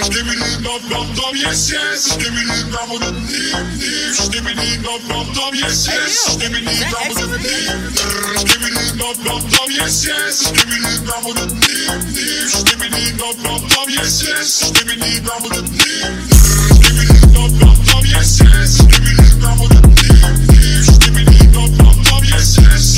dum dum dum, yes yes. Skibbity dum dum dum, skibbity dum dum dum, yes yes. Skibbity dum dum dum, skibbity dum dum dum, yes yes. Skibbity dum dum dum, skibbity dum dum dum, yes yes. Skibbity dum dum dum, skibbity dum dum dum, yes yes. Skibbity dum dum dum, skibbity dum dum dum, yes yes.